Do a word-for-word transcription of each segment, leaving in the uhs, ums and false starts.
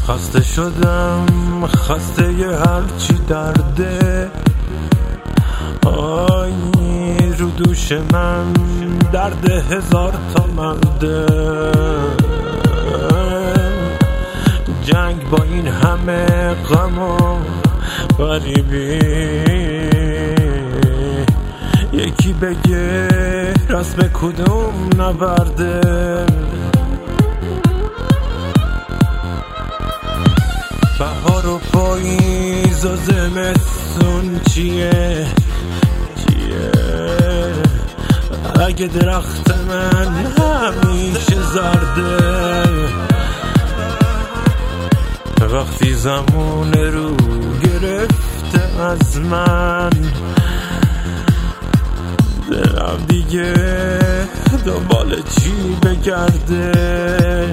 خسته شدم، خسته ی هرچی درده. آی رو دوش من درد هزار تا مرده. جنگ با این همه غم و غریبی، یکی بگه رسم کدوم نبرده. بهار و پاییز و زمستون چیه چیه اگه درخت من همیشه زرده. وقتی زمان رو گرفته از من، دلم دیگه دنبال چی بگرده.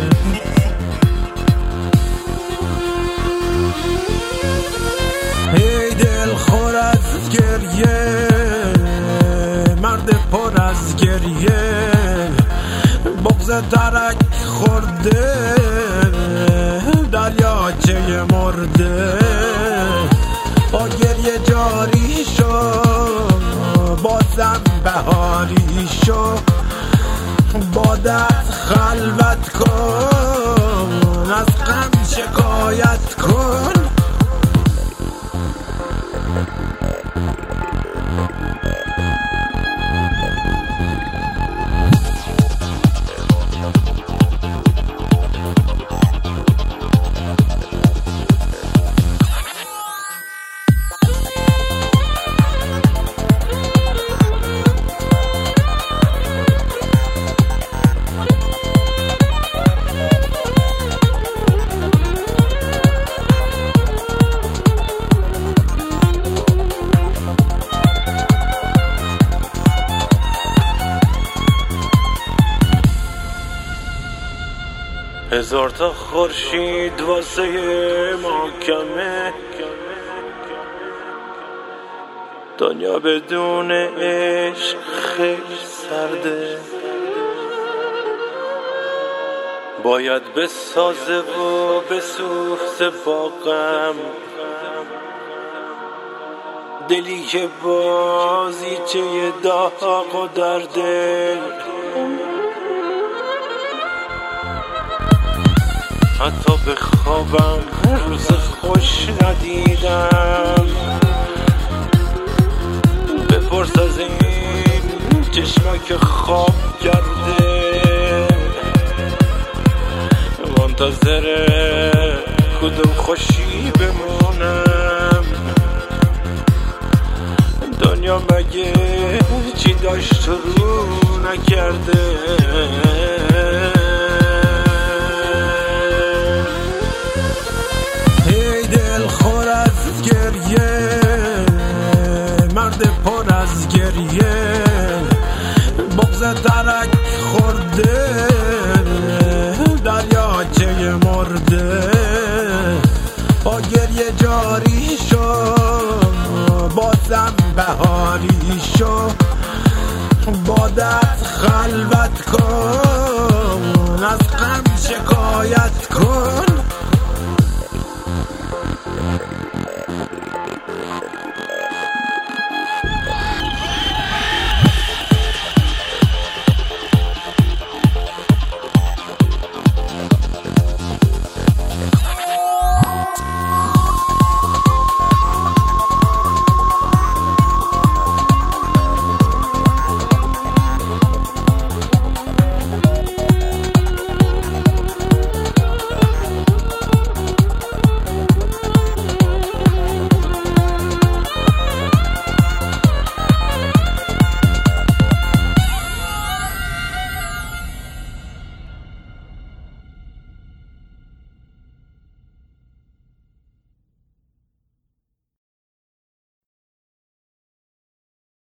ای دل خور از گریه، مرد پر از گریه، بغض درک خورده، دریاچه مرده. با گریه جاری شو، بازم بهاری شو، با درد خلوت کن، از غم شکایت کن. هزار تا خورشید واسه ما کمه، دنیا بدون عشق خیلی سرده. باید بسازه و بسوخته با غم، دلی که بازیچه داغ و درده. حتی به خوابم روز خوش ندیدم، بپرس از این چشمک خواب کرده. منتظر کدوم خوشی بمونم، دنیا مگه چی داشت رو نکرده. مرد پر از گریه، بغض درک خورده، دریاچه مرده. با گریه جاری شو، بازم بهاری شو، با درد خلوت کن، از غم شکایت کن.